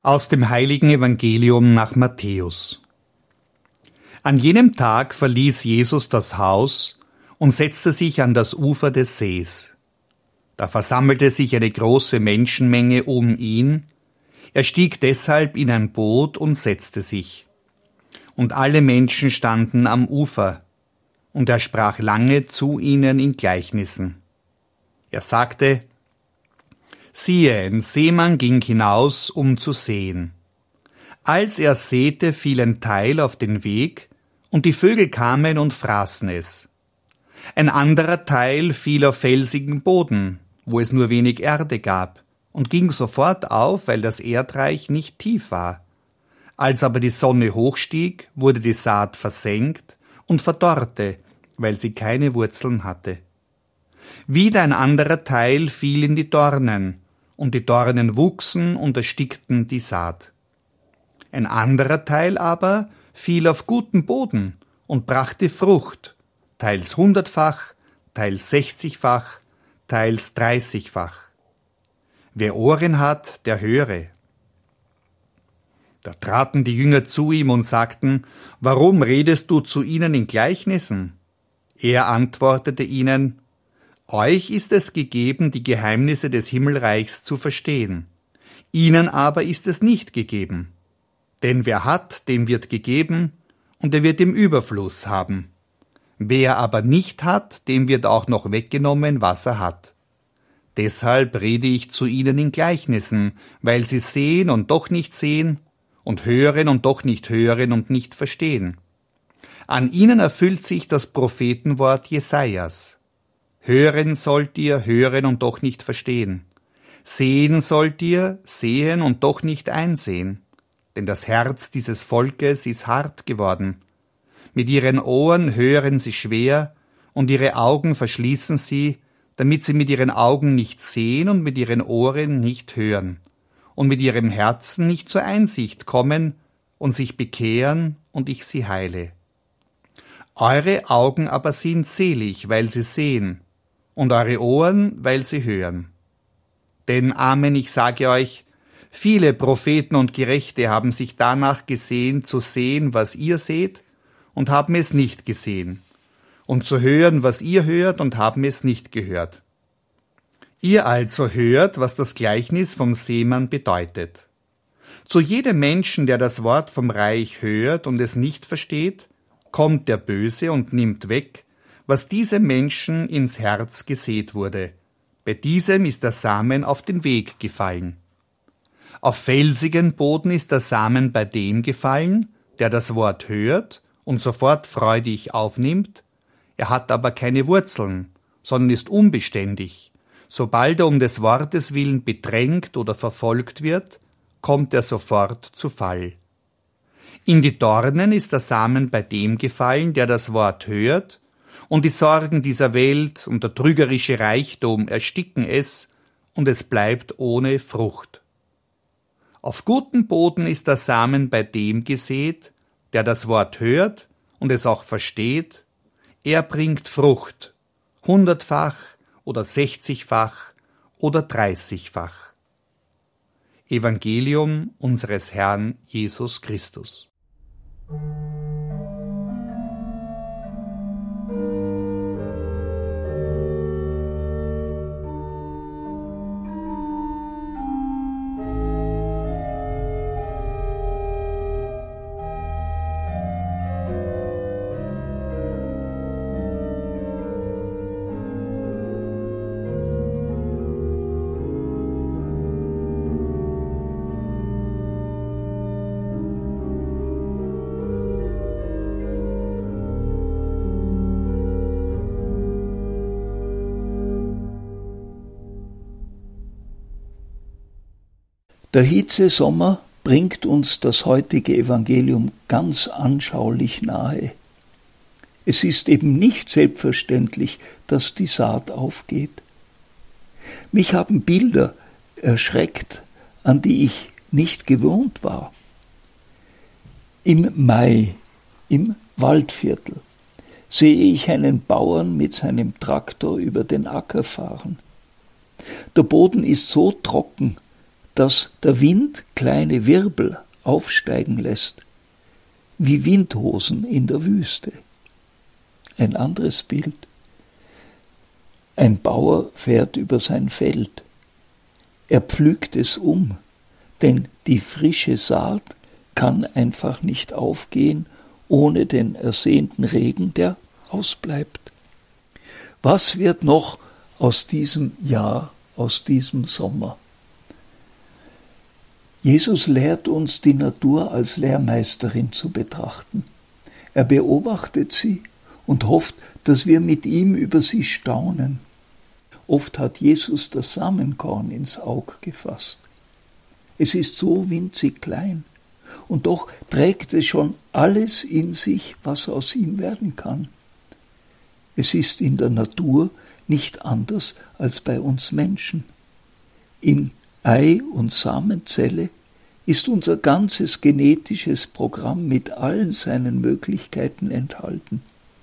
Aus dem heiligen Evangelium nach Matthäus. An jenem Tag verließ Jesus das Haus und setzte sich an das Ufer des Sees. Da versammelte sich eine große Menschenmenge um ihn. Er stieg deshalb in ein Boot und setzte sich. Und alle Menschen standen am Ufer, und er sprach lange zu ihnen in Gleichnissen. Er sagte: Siehe, ein Seemann ging hinaus, um zu säen. Als er säte, fiel ein Teil auf den Weg, und die Vögel kamen und fraßen es. Ein anderer Teil fiel auf felsigen Boden, wo es nur wenig Erde gab, und ging sofort auf, weil das Erdreich nicht tief war. Als aber die Sonne hochstieg, wurde die Saat versenkt und verdorrte, weil sie keine Wurzeln hatte. Wieder ein anderer Teil fiel in die Dornen, und die Dornen wuchsen und erstickten die Saat. Ein anderer Teil aber fiel auf guten Boden und brachte Frucht, teils 100-fach, teils 60-fach, teils 30-fach. Wer Ohren hat, der höre. Da traten die Jünger zu ihm und sagten: Warum redest du zu ihnen in Gleichnissen? Er antwortete ihnen: Euch ist es gegeben, die Geheimnisse des Himmelreichs zu verstehen. Ihnen aber ist es nicht gegeben. Denn wer hat, dem wird gegeben, und er wird im Überfluss haben. Wer aber nicht hat, dem wird auch noch weggenommen, was er hat. Deshalb rede ich zu ihnen in Gleichnissen, weil sie sehen und doch nicht sehen, und hören und doch nicht hören und nicht verstehen. An ihnen erfüllt sich das Prophetenwort Jesajas. Hören sollt ihr, hören und doch nicht verstehen. Sehen sollt ihr, sehen und doch nicht einsehen. Denn das Herz dieses Volkes ist hart geworden. Mit ihren Ohren hören sie schwer, und ihre Augen verschließen sie, damit sie mit ihren Augen nicht sehen und mit ihren Ohren nicht hören, und mit ihrem Herzen nicht zur Einsicht kommen und sich bekehren, und ich sie heile. Eure Augen aber sind selig, weil sie sehen, und eure Ohren, weil sie hören. Denn, Amen, ich sage euch, viele Propheten und Gerechte haben sich danach gesehen, zu sehen, was ihr seht, und haben es nicht gesehen, und zu hören, was ihr hört, und haben es nicht gehört. Ihr also hört, was das Gleichnis vom Seemann bedeutet. Zu jedem Menschen, der das Wort vom Reich hört und es nicht versteht, kommt der Böse und nimmt weg, was diesem Menschen ins Herz gesät wurde. Bei diesem ist der Samen auf den Weg gefallen. Auf felsigen Boden ist der Samen bei dem gefallen, der das Wort hört und sofort freudig aufnimmt. Er hat aber keine Wurzeln, sondern ist unbeständig. Sobald er um des Wortes willen bedrängt oder verfolgt wird, kommt er sofort zu Fall. In die Dornen ist der Samen bei dem gefallen, der das Wort hört, und die Sorgen dieser Welt und der trügerische Reichtum ersticken es, und es bleibt ohne Frucht. Auf guten Boden ist der Samen bei dem gesät, der das Wort hört und es auch versteht. Er bringt Frucht, 100-fach oder 60-fach oder 30-fach. Evangelium unseres Herrn Jesus Christus. Der Hitzesommer bringt uns das heutige Evangelium ganz anschaulich nahe. Es ist eben nicht selbstverständlich, dass die Saat aufgeht. Mich haben Bilder erschreckt, an die ich nicht gewohnt war. Im Mai, im Waldviertel, sehe ich einen Bauern mit seinem Traktor über den Acker fahren. Der Boden ist so trocken, dass der Wind kleine Wirbel aufsteigen lässt, wie Windhosen in der Wüste. Ein anderes Bild. Ein Bauer fährt über sein Feld. Er pflügt es denn die frische Saat kann einfach nicht aufgehen ohne den ersehnten Regen, der ausbleibt. Was wird noch aus diesem Jahr, aus diesem Sommer? Jesus lehrt uns, die Natur als Lehrmeisterin zu betrachten. Er beobachtet sie und hofft, dass wir mit ihm über sie staunen. Oft hat Jesus das Samenkorn ins Aug gefasst. Es ist so winzig klein, und doch trägt es schon alles in sich, was aus ihm werden kann. Es ist in der Natur nicht anders als bei uns Menschen. In Ei und Samenzelle ist unser ganzes genetisches Programm mit allen seinen Möglichkeiten enthalten.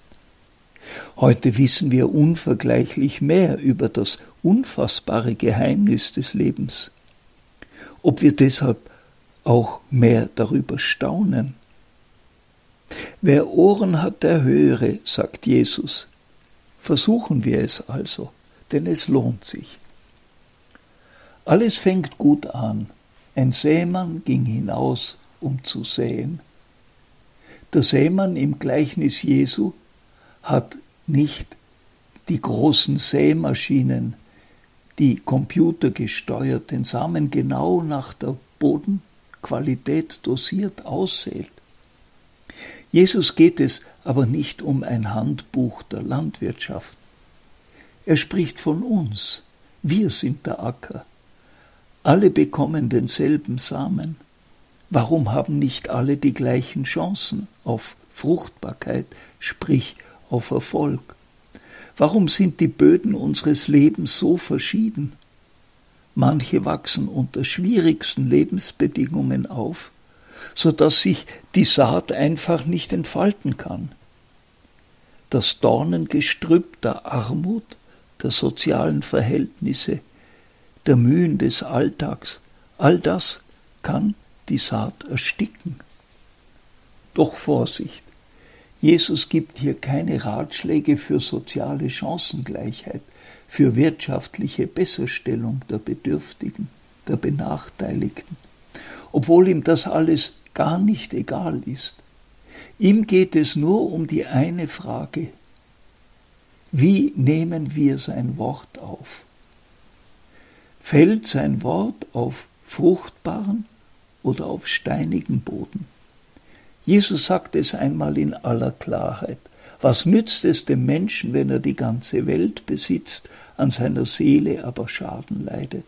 Heute wissen wir unvergleichlich mehr über das unfassbare Geheimnis des Lebens. Ob wir deshalb auch mehr darüber staunen? Wer Ohren hat, der höre, sagt Jesus. Versuchen wir es also, denn es lohnt sich. Alles fängt gut an. Ein Sämann ging hinaus, um zu säen. Der Sämann im Gleichnis Jesu hat nicht die großen Sämaschinen, die computergesteuert den Samen genau nach der Bodenqualität dosiert aussät. Jesus geht es aber nicht um ein Handbuch der Landwirtschaft. Er spricht von uns. Wir sind der Acker. Alle bekommen denselben Samen. Warum haben nicht alle die gleichen Chancen auf Fruchtbarkeit, sprich auf Erfolg? Warum sind die Böden unseres Lebens so verschieden? Manche wachsen unter schwierigsten Lebensbedingungen auf, so dass sich die Saat einfach nicht entfalten kann. Das Dornengestrüpp der Armut, der sozialen Verhältnisse, der Mühen des Alltags, all das kann die Saat ersticken. Doch Vorsicht! Jesus gibt hier keine Ratschläge für soziale Chancengleichheit, für wirtschaftliche Besserstellung der Bedürftigen, der Benachteiligten, obwohl ihm das alles gar nicht egal ist. Ihm geht es nur um die eine Frage: Wie nehmen wir sein Wort auf? Fällt sein Wort auf fruchtbaren oder auf steinigen Boden? Jesus sagt es einmal in aller Klarheit. Was nützt es dem Menschen, wenn er die ganze Welt besitzt, an seiner Seele aber Schaden leidet?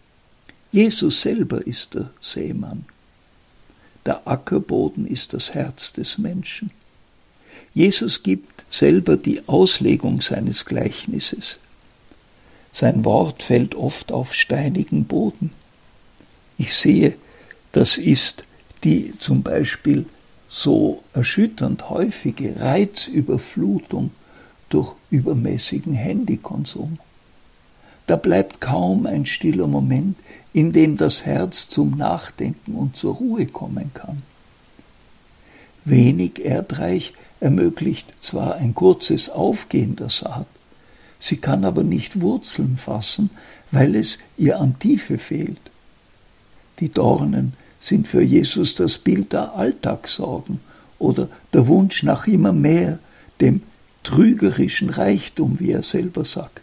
Jesus selber ist der Sämann. Der Ackerboden ist das Herz des Menschen. Jesus gibt selber die Auslegung seines Gleichnisses. Sein Wort fällt oft auf steinigen Boden. Ich sehe, das ist die zum Beispiel so erschütternd häufige Reizüberflutung durch übermäßigen Handykonsum. Da bleibt kaum ein stiller Moment, in dem das Herz zum Nachdenken und zur Ruhe kommen kann. Wenig erdreich ermöglicht zwar ein kurzes Aufgehen der Saat, sie kann aber nicht Wurzeln fassen, weil es ihr an Tiefe fehlt. Die Dornen sind für Jesus das Bild der Alltagssorgen oder der Wunsch nach immer mehr, dem trügerischen Reichtum, wie er selber sagt.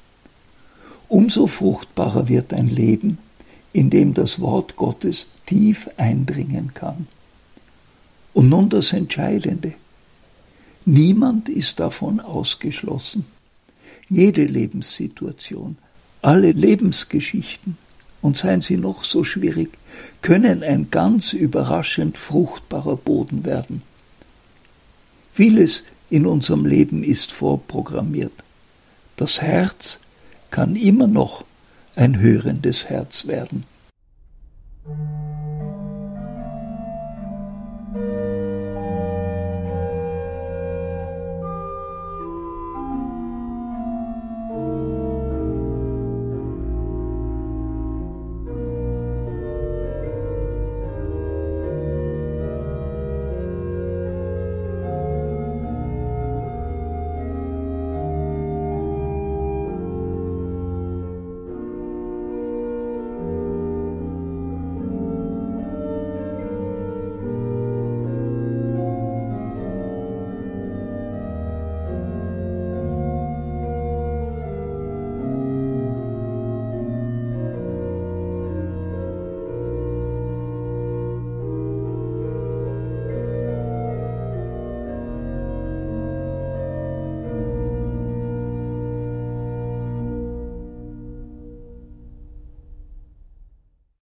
Umso fruchtbarer wird ein Leben, in dem das Wort Gottes tief eindringen kann. Und nun das Entscheidende: Niemand ist davon ausgeschlossen. Jede Lebenssituation, alle Lebensgeschichten, und seien sie noch so schwierig, können ein ganz überraschend fruchtbarer Boden werden. Vieles in unserem Leben ist vorprogrammiert. Das Herz kann immer noch ein hörendes Herz werden.